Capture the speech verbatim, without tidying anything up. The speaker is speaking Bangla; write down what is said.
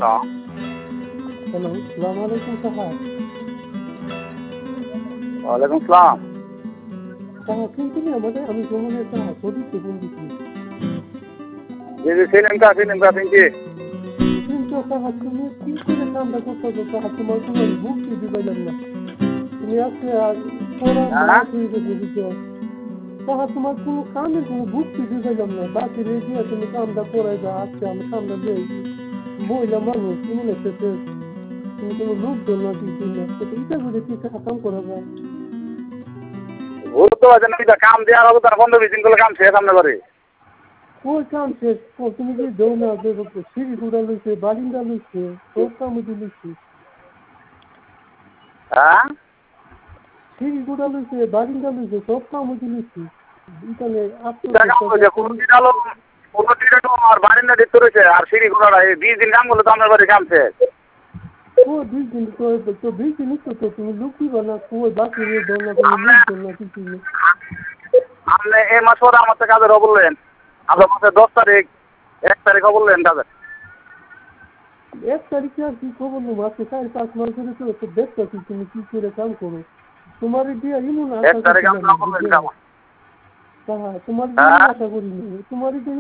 হ্যালো, সালাম আলাইকুম সাহাব। ওয়ালাইকুম সালাম। সাহাব শুনছিলি আমাদের আমি ভ্রমণের সাহাব সদিচ্ছি ফোন দিচ্ছি। জি জি ছিলেন কা ছিলেন কা চিনছি। কিন্তু সাহাব তুমি কি করে কামটা করতেছো সাহাব, তোমার কোনো ভুক্তি দিবাইলাম না। তুমি আজকে আর পড়া হ্যাঁ মাস হয়ে গেছে বুঝছো সাহাব, তোমার কোনো কামের কোনো ভুক্তি দিবাইলাম না। বাকি রেডিও তুমি কামটা করাই দাও, আজকে আমি কামটা দিয়ে মহিলা মানুষ কি মনে হচ্ছে তুমি কোনো লোকজন না কিছু না, এটা করে কি কাম করা যায়? ভুল তো আছে না, কাম দেওয়ার হবে তার পনেরো বিশ দিন করলে কাম শেষ সামনে বাড়ি। ওই কাম শেষ তুমি যে দেও না সিঁড়ি গুড়া লইছে, বারিন্দা লইছে, সব কাম লইছে। হ্যাঁ সিঁড়ি গুড়া লইছে, বারিন্দা লইছে, সব কাম লইছে। এখানে কিটা কাম করছে কোনো দিন আলো কোনো দিন আলো আর বারিন্দা দিতে রয়েছে আর সিঁড়ি ঘোড়া এই বিশ দিন কাম করলে তো আপনার বাড়ি কাম শেষ। ও বিশ দিন তো তো বিশ দিন তো তো তুমি লুকি বানা ওই বাকি রে দাও না, তুমি লুক দাও না কিছু নেই। আপনি এই মাস পরে আমার থেকে কাজের বললেন, আপনার মাসে দশ তারিখ এক তারিখ বললেন কাজের। এক তারিখে আর কি খবর নেবো, আজকে চার পাঁচ মাস ধরে তো একটু দেখতে আছি তুমি কি করে কাম করো। তোমার দিয়ে ইমন এক আশা তারিখ করছিলাম আপনার বললেন কাম। তোমার হ্যাঁ আশা করিনি, তোমার